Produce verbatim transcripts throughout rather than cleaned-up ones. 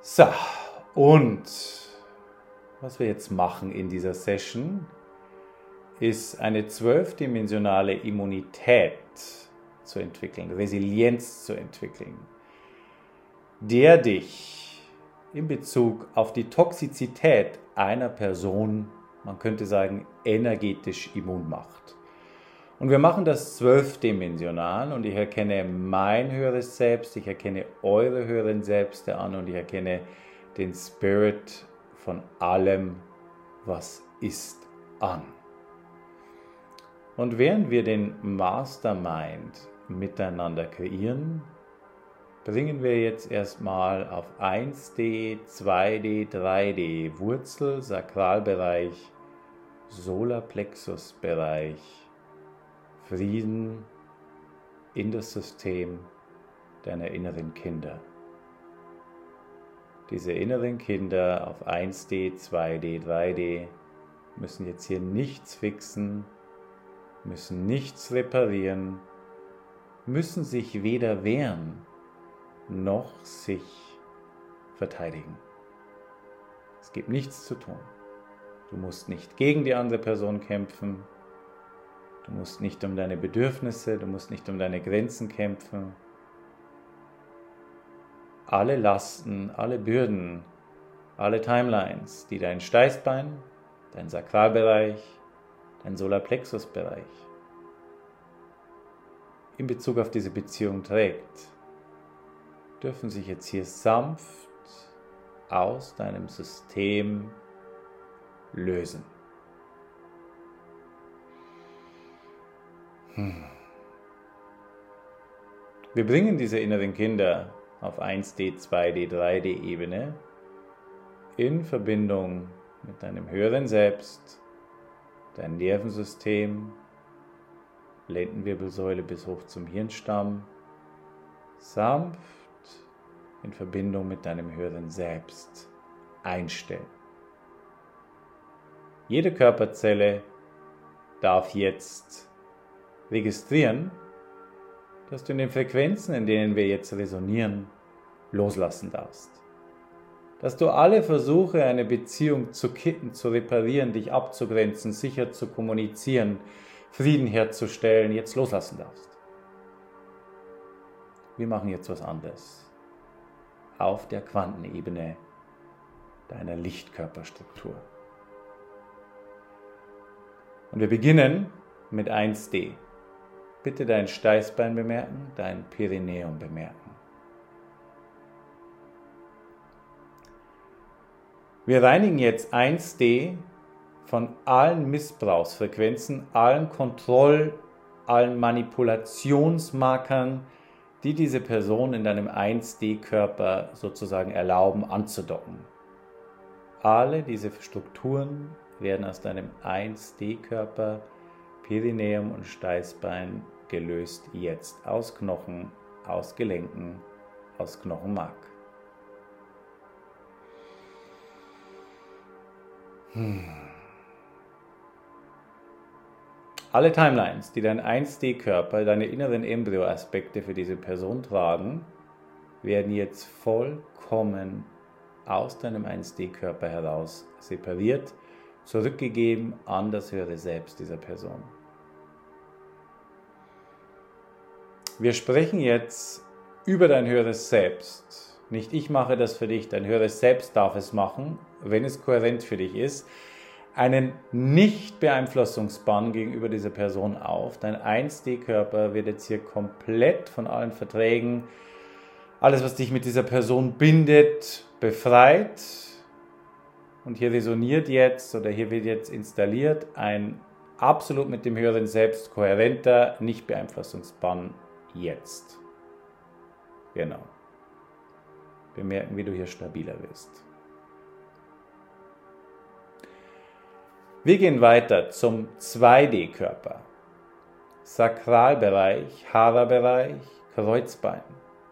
So, und was wir jetzt machen in dieser Session, ist eine zwölfdimensionale Immunität zu entwickeln, Resilienz zu entwickeln, der dich in Bezug auf die Toxizität einer Person, man könnte sagen, energetisch immun macht. Und wir machen das zwölfdimensional und ich erkenne mein höheres Selbst, ich erkenne eure höheren Selbste an und ich erkenne den Spirit von allem, was ist, an. Und während wir den Mastermind miteinander kreieren, bringen wir jetzt erstmal auf eins D, zwei D, drei D, Wurzel, Sakralbereich, Solarplexusbereich, Frieden in das System deiner inneren Kinder. Diese inneren Kinder auf eins D, zwei D, drei D müssen jetzt hier nichts fixen, müssen nichts reparieren, müssen sich weder wehren noch sich verteidigen. Es gibt nichts zu tun. Du musst nicht gegen die andere Person kämpfen, du musst nicht um deine Bedürfnisse, du musst nicht um deine Grenzen kämpfen. Alle Lasten, alle Bürden, alle Timelines, die dein Steißbein, dein Sakralbereich, dein Solarplexusbereich in Bezug auf diese Beziehung trägt, dürfen sich jetzt hier sanft aus deinem System lösen. Hm. Wir bringen diese inneren Kinder auf eins D, zwei D, drei D Ebene in Verbindung mit deinem höheren Selbst, dein Nervensystem, Lendenwirbelsäule bis hoch zum Hirnstamm, sanft in Verbindung mit deinem höheren Selbst einstellen. Jede Körperzelle darf jetzt registrieren, dass du in den Frequenzen, in denen wir jetzt resonieren, loslassen darfst. Dass du alle Versuche, eine Beziehung zu kitten, zu reparieren, dich abzugrenzen, sicher zu kommunizieren, Frieden herzustellen, jetzt loslassen darfst. Wir machen jetzt was anderes. Auf der Quantenebene deiner Lichtkörperstruktur. Und wir beginnen mit eins D. Bitte dein Steißbein bemerken, dein Perineum bemerken. Wir reinigen jetzt eins D von allen Missbrauchsfrequenzen, allen Kontroll-, allen Manipulationsmarkern, die diese Person in deinem eins D Körper sozusagen erlauben anzudocken. Alle diese Strukturen werden aus deinem eins D Körper, Perineum und Steißbein gelöst jetzt aus Knochen, aus Gelenken, aus Knochenmark. Hm. Alle Timelines, die dein eins D Körper, deine inneren Embryo-Aspekte für diese Person tragen, werden jetzt vollkommen aus deinem eins D Körper heraus separiert, zurückgegeben an das höhere Selbst dieser Person. Wir sprechen jetzt über dein höheres Selbst. Nicht ich mache das für dich, dein höheres Selbst darf es machen, wenn es kohärent für dich ist. Einen Nicht-Beeinflussungsbann gegenüber dieser Person auf. Dein eins D Körper wird jetzt hier komplett von allen Verträgen, alles was dich mit dieser Person bindet, befreit. Und hier resoniert jetzt oder hier wird jetzt installiert ein absolut mit dem höheren Selbst kohärenter Nicht-Beeinflussungsbann jetzt. Genau. Wir merken, wie du hier stabiler wirst. Wir gehen weiter zum zwei D Körper. Sakralbereich, Hara-Bereich, Kreuzbein.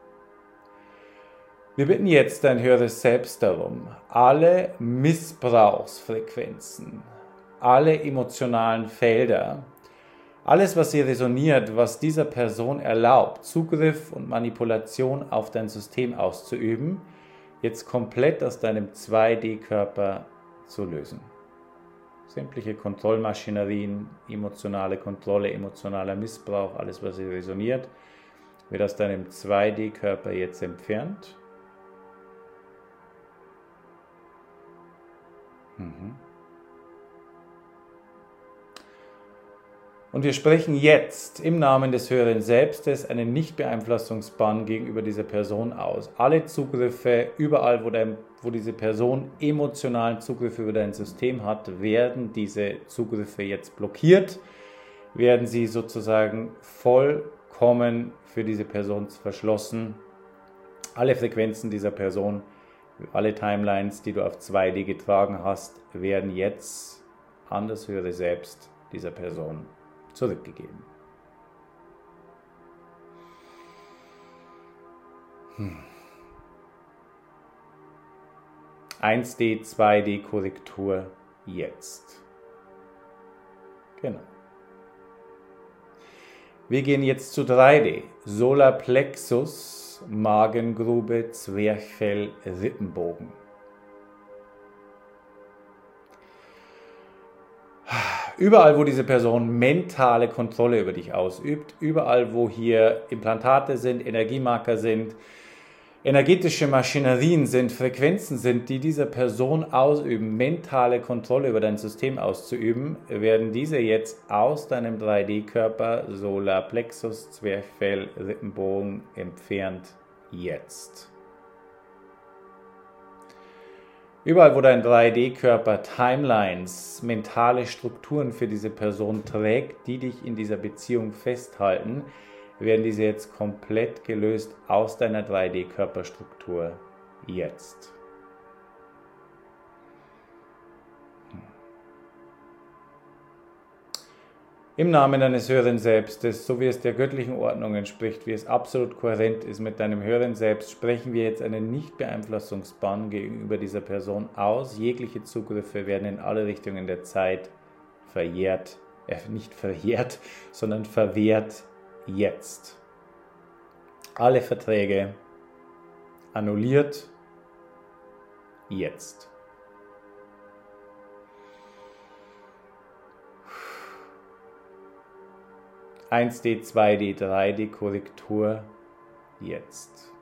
Wir bitten jetzt dein höheres Selbst darum, alle Missbrauchsfrequenzen, alle emotionalen Felder, alles, was hier resoniert, was dieser Person erlaubt, Zugriff und Manipulation auf dein System auszuüben, jetzt komplett aus deinem zwei D-Körper zu lösen. Sämtliche Kontrollmaschinerien, emotionale Kontrolle, emotionaler Missbrauch, alles was hier resoniert, wird aus deinem zwei D-Körper jetzt entfernt. Mhm. Und wir sprechen jetzt im Namen des höheren Selbstes einen Nichtbeeinflussungsbann gegenüber dieser Person aus. Alle Zugriffe, überall wo, dein, wo diese Person emotionalen Zugriff über dein System hat, werden diese Zugriffe jetzt blockiert, werden sie sozusagen vollkommen für diese Person verschlossen. Alle Frequenzen dieser Person, alle Timelines, die du auf zwei D getragen hast, werden jetzt an das höhere Selbst dieser Person zurückgegeben. Hm. eins D, zwei D Korrektur jetzt. Genau. Wir gehen jetzt zu drei D. Solarplexus, Magengrube, Zwerchfell, Rippenbogen. Überall, wo diese Person mentale Kontrolle über dich ausübt, überall, wo hier Implantate sind, Energiemarker sind, energetische Maschinerien sind, Frequenzen sind, die dieser Person ausüben, mentale Kontrolle über dein System auszuüben, werden diese jetzt aus deinem drei D-Körper, Solarplexus, Zwerchfell, Rippenbogen entfernt jetzt. Überall, wo dein drei D-Körper Timelines, mentale Strukturen für diese Person trägt, die dich in dieser Beziehung festhalten, werden diese jetzt komplett gelöst aus deiner drei D-Körperstruktur jetzt. Im Namen deines höheren Selbstes, so wie es der göttlichen Ordnung entspricht, wie es absolut kohärent ist mit deinem höheren Selbst, sprechen wir jetzt einen Nichtbeeinflussungsbann gegenüber dieser Person aus. Jegliche Zugriffe werden in alle Richtungen der Zeit verjährt, äh, nicht verjährt, sondern verwehrt jetzt. Alle Verträge annulliert jetzt. eins D, zwei D, drei D Korrektur jetzt.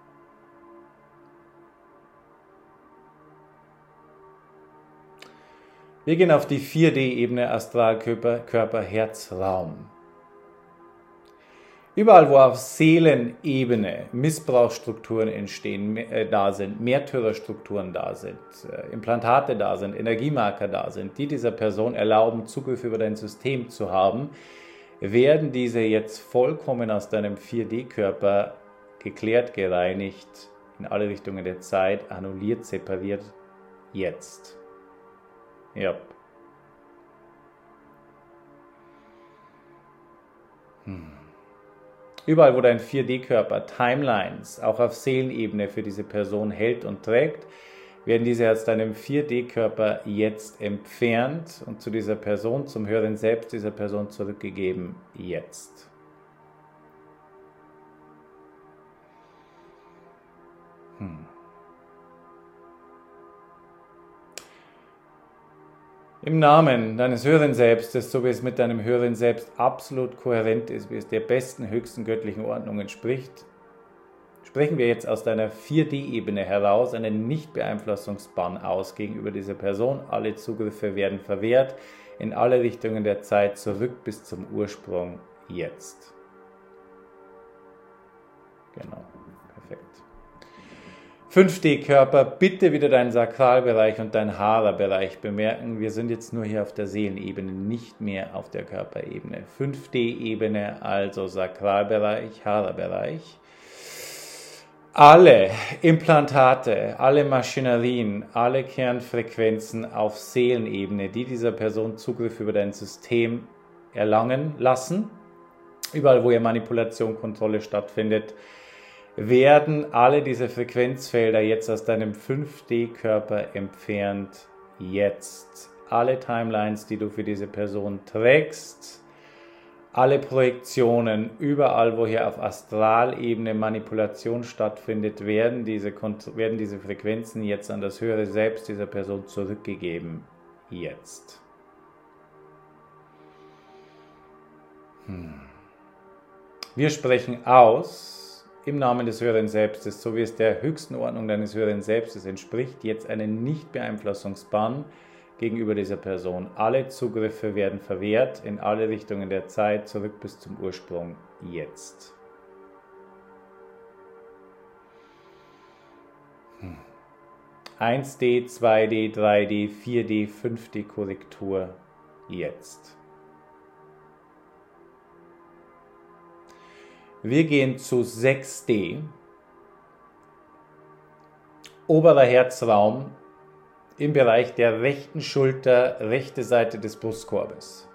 Wir gehen auf die vier D-Ebene Astralkörper, Körper, Herz, Raum. Überall, wo auf Seelenebene Missbrauchsstrukturen entstehen, äh, da sind, Märtyrerstrukturen da sind, äh, Implantate da sind, Energiemarker da sind, die dieser Person erlauben, Zugriff über dein System zu haben, werden diese jetzt vollkommen aus deinem vier D-Körper geklärt, gereinigt, in alle Richtungen der Zeit, annulliert, separiert, jetzt. Ja. Hm. Überall, wo dein vier D-Körper Timelines auch auf Seelenebene für diese Person hält und trägt, werden diese aus deinem vier D-Körper jetzt entfernt und zu dieser Person, zum höheren Selbst dieser Person zurückgegeben, jetzt. Hm. Im Namen deines höheren Selbstes, so wie es mit deinem höheren Selbst absolut kohärent ist, wie es der besten, höchsten göttlichen Ordnung entspricht, sprechen wir jetzt aus deiner vier D-Ebene heraus einen Nichtbeeinflussungsbann aus gegenüber dieser Person. Alle Zugriffe werden verwehrt, in alle Richtungen der Zeit zurück bis zum Ursprung jetzt. Genau, perfekt. fünf D-Körper, bitte wieder deinen Sakralbereich und deinen Hara-Bereich bemerken. Wir sind jetzt nur hier auf der Seelenebene, nicht mehr auf der Körperebene. fünf D-Ebene, also Sakralbereich, Hara-Bereich. Alle Implantate, alle Maschinerien, alle Kernfrequenzen auf Seelenebene, die dieser Person Zugriff über dein System erlangen lassen, überall wo ihr Manipulation, Kontrolle stattfindet, werden alle diese Frequenzfelder jetzt aus deinem fünf D-Körper entfernt, jetzt. Alle Timelines, die du für diese Person trägst, alle Projektionen, überall, wo hier auf Astralebene Manipulation stattfindet, werden diese, werden diese Frequenzen jetzt an das höhere Selbst dieser Person zurückgegeben. Jetzt. Hm. Wir sprechen aus, im Namen des höheren Selbstes, so wie es der höchsten Ordnung deines höheren Selbstes entspricht, jetzt einen Nichtbeeinflussungsbann gegenüber dieser Person. Alle Zugriffe werden verwehrt in alle Richtungen der Zeit, zurück bis zum Ursprung, jetzt. Hm. eins D, zwei D, drei D, vier D, fünf D Korrektur, jetzt. Wir gehen zu sechs D, oberer Herzraum, im Bereich der rechten Schulter, rechte Seite des Brustkorbes.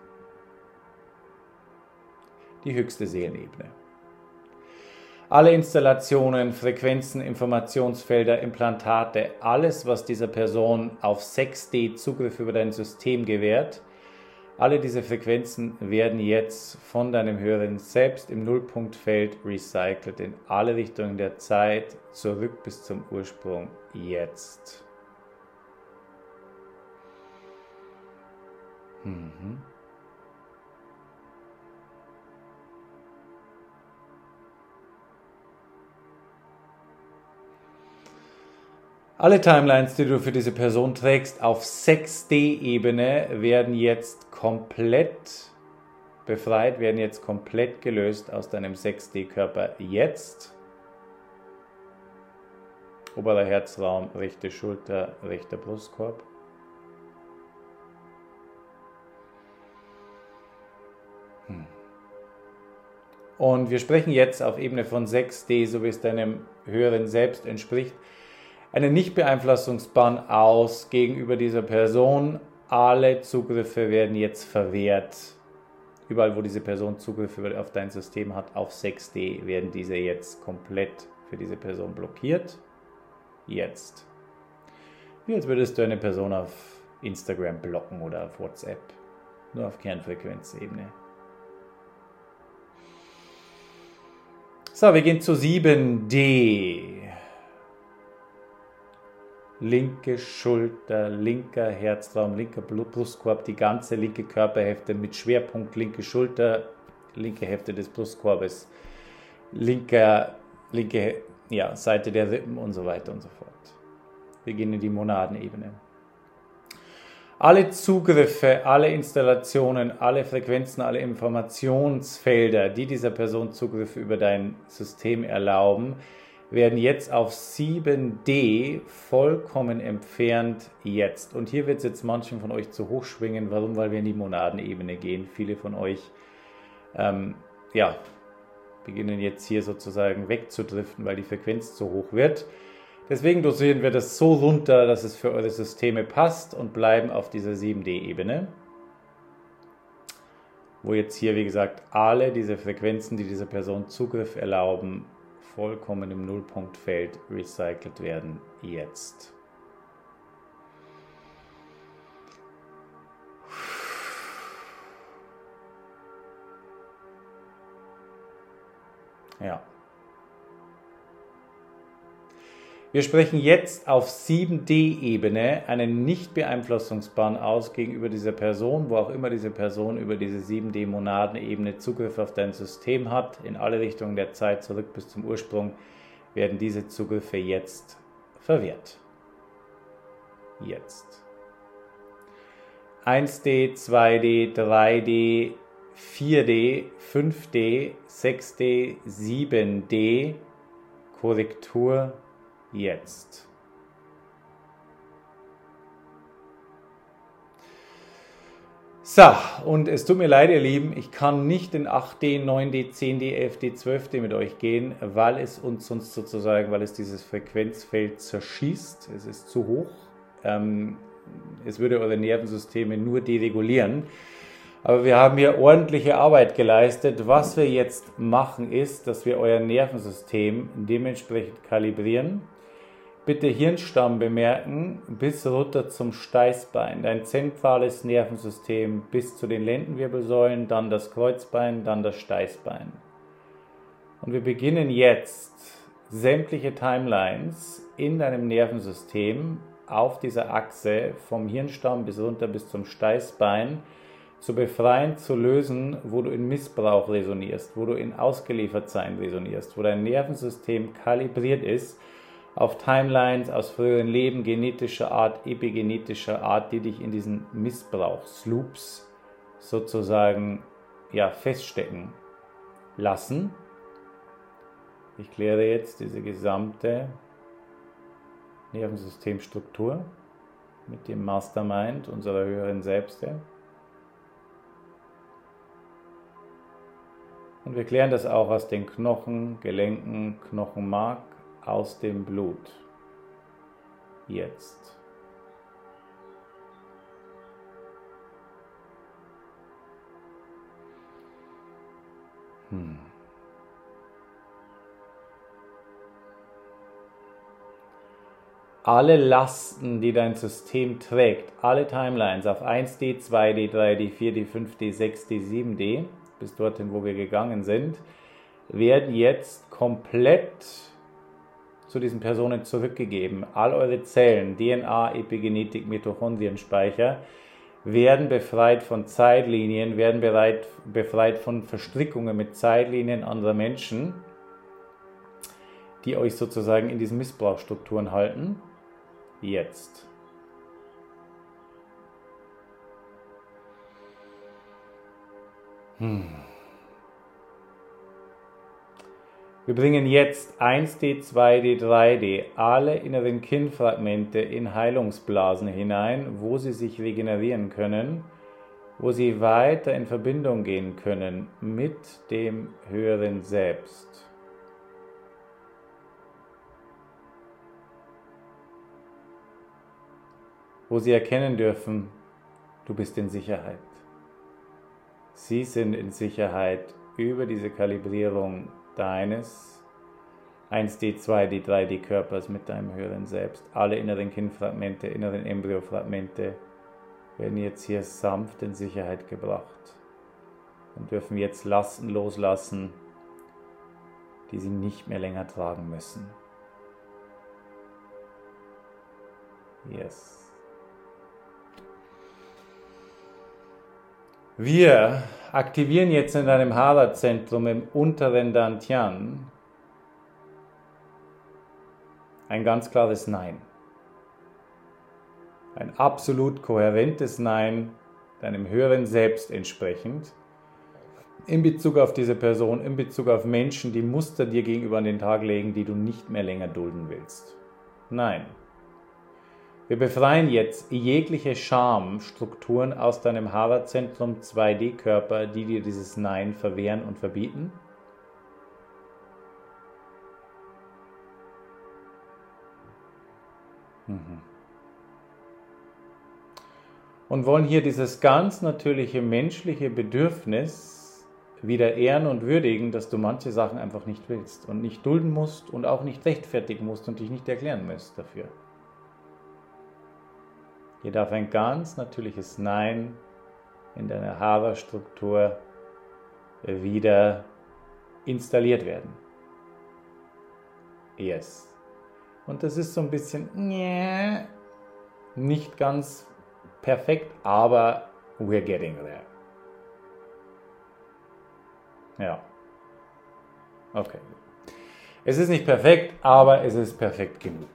Die höchste Seelenebene. Alle Installationen, Frequenzen, Informationsfelder, Implantate, alles, was dieser Person auf sechs D Zugriff über dein System gewährt, alle diese Frequenzen werden jetzt von deinem höheren Selbst im Nullpunktfeld recycelt in alle Richtungen der Zeit, zurück bis zum Ursprung, jetzt. Mhm. Alle Timelines, die du für diese Person trägst, auf sechs D Ebene, werden jetzt komplett befreit, werden jetzt komplett gelöst aus deinem sechs D Körper jetzt. Oberer Herzraum, rechte Schulter, rechter Brustkorb. Und wir sprechen jetzt auf Ebene von sechs D, so wie es deinem höheren Selbst entspricht, einen Nichtbeeinflussungsbann aus gegenüber dieser Person. Alle Zugriffe werden jetzt verwehrt. Überall, wo diese Person Zugriff auf dein System hat, auf sechs D, werden diese jetzt komplett für diese Person blockiert. Jetzt. Wie als würdest du eine Person auf Instagram blocken oder auf WhatsApp. Nur auf Kernfrequenzebene. So, wir gehen zu sieben D. Linke Schulter, linker Herzraum, linker Brustkorb, die ganze linke Körperhälfte mit Schwerpunkt linke Schulter, linke Hälfte des Brustkorbes, linker, linke ja, Seite der Rippen und so weiter und so fort. Wir gehen in die Monadenebene. Alle Zugriffe, alle Installationen, alle Frequenzen, alle Informationsfelder, die dieser Person Zugriffe über dein System erlauben, werden jetzt auf sieben D vollkommen entfernt jetzt. Und hier wird es jetzt manchen von euch zu hoch schwingen. Warum? Weil wir in die Monadenebene gehen. Viele von euch ähm, ja, beginnen jetzt hier sozusagen wegzudriften, weil die Frequenz zu hoch wird. Deswegen dosieren wir das so runter, dass es für eure Systeme passt und bleiben auf dieser sieben D Ebene. Wo jetzt hier, wie gesagt, alle diese Frequenzen, die dieser Person Zugriff erlauben, vollkommen im Nullpunktfeld recycelt werden jetzt. Ja. Wir sprechen jetzt auf sieben D Ebene einen Nichtbeeinflussungsbann aus gegenüber dieser Person, wo auch immer diese Person über diese sieben D Monadenebene Zugriff auf dein System hat. In alle Richtungen der Zeit zurück bis zum Ursprung werden diese Zugriffe jetzt verwehrt. Jetzt. eins D, zwei D, drei D, vier D, fünf D, sechs D, sieben D, Korrektur jetzt. So, und es tut mir leid, ihr Lieben, ich kann nicht in acht D, neun D, zehn D, elf D, zwölf D mit euch gehen, weil es uns sonst sozusagen, weil es dieses Frequenzfeld zerschießt. Es ist zu hoch. Ähm, es würde eure Nervensysteme nur deregulieren. Aber wir haben hier ordentliche Arbeit geleistet. Was wir jetzt machen ist, dass wir euer Nervensystem dementsprechend kalibrieren. bitte Hirnstamm bemerken, bis runter zum Steißbein, dein zentrales Nervensystem bis zu den Lendenwirbelsäulen, dann das Kreuzbein, dann das Steißbein. Und wir beginnen jetzt sämtliche Timelines in deinem Nervensystem auf dieser Achse vom Hirnstamm bis runter bis zum Steißbein zu befreien, zu lösen, wo du in Missbrauch resonierst, wo du in Ausgeliefertsein resonierst, wo dein Nervensystem kalibriert ist auf Timelines aus früheren Leben, genetischer Art, epigenetischer Art, die dich in diesen Missbrauchsloops sozusagen ja, feststecken lassen. Ich kläre jetzt diese gesamte Nervensystemstruktur mit dem Mastermind unserer höheren Selbste. Und wir klären das auch aus den Knochen, Gelenken, Knochenmark, aus dem Blut. Jetzt. Hm. Alle Lasten, die dein System trägt, alle Timelines auf eins D, zwei D, drei D, vier D, fünf D, sechs D, sieben D, bis dorthin, wo wir gegangen sind, werden jetzt komplett zu diesen Personen zurückgegeben. All eure Zellen, D N A, Epigenetik, Mitochondrienspeicher, werden befreit von Zeitlinien, werden bereit, befreit von Verstrickungen mit Zeitlinien anderer Menschen, die euch sozusagen in diesen Missbrauchsstrukturen halten. Jetzt. Hm. Wir bringen jetzt eins D, zwei D, drei D alle inneren Kinnfragmente in Heilungsblasen hinein, wo sie sich regenerieren können, wo sie weiter in Verbindung gehen können mit dem höheren Selbst. Wo sie erkennen dürfen, du bist in Sicherheit. Sie sind in Sicherheit über diese Kalibrierung deines eins D, zwei D, drei D Körpers mit deinem höheren Selbst. Alle inneren Kindfragmente, inneren Embryofragmente werden jetzt hier sanft in Sicherheit gebracht und dürfen jetzt Lasten loslassen, die sie nicht mehr länger tragen müssen. Yes. Wir aktivieren jetzt in deinem Hara-Zentrum im unteren Dantian ein ganz klares Nein. Ein absolut kohärentes Nein, deinem höheren Selbst entsprechend, in Bezug auf diese Person, in Bezug auf Menschen, die Muster dir gegenüber an den Tag legen, die du nicht mehr länger dulden willst. Nein. Wir befreien jetzt jegliche Schamstrukturen aus deinem Hara-Zentrum zwei D Körper, die dir dieses Nein verwehren und verbieten. Mhm. Und wollen hier dieses ganz natürliche menschliche Bedürfnis wieder ehren und würdigen, dass du manche Sachen einfach nicht willst und nicht dulden musst und auch nicht rechtfertigen musst und dich nicht erklären musst dafür. Hier darf ein ganz natürliches Nein in deiner Hara-Struktur wieder installiert werden. Yes. Und das ist so ein bisschen nicht ganz perfekt, aber we're getting there. Ja. Okay. Es ist nicht perfekt, aber es ist perfekt genug.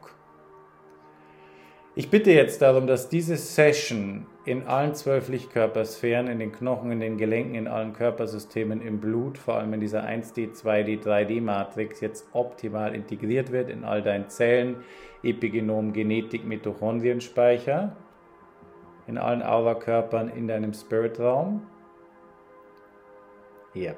Ich bitte jetzt darum, dass diese Session in allen zwölf Lichtkörpersphären, in den Knochen, in den Gelenken, in allen Körpersystemen, im Blut, vor allem in dieser eins D, zwei D, drei D Matrix jetzt optimal integriert wird in all deinen Zellen, Epigenom, Genetik, Mitochondrienspeicher, in allen Aura-Körpern, in deinem Spiritraum. Ja.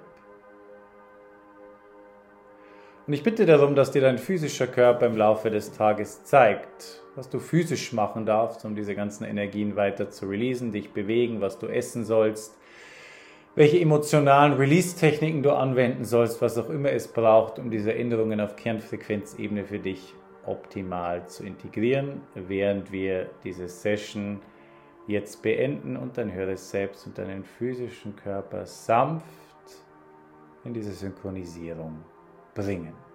Und ich bitte darum, dass dir dein physischer Körper im Laufe des Tages zeigt, was du physisch machen darfst, um diese ganzen Energien weiter zu releasen, dich bewegen, was du essen sollst, welche emotionalen Release-Techniken du anwenden sollst, was auch immer es braucht, um diese Änderungen auf Kernfrequenzebene für dich optimal zu integrieren, während wir diese Session jetzt beenden und dein höheres Selbst und deinen physischen Körper sanft in diese Synchronisierung bringen.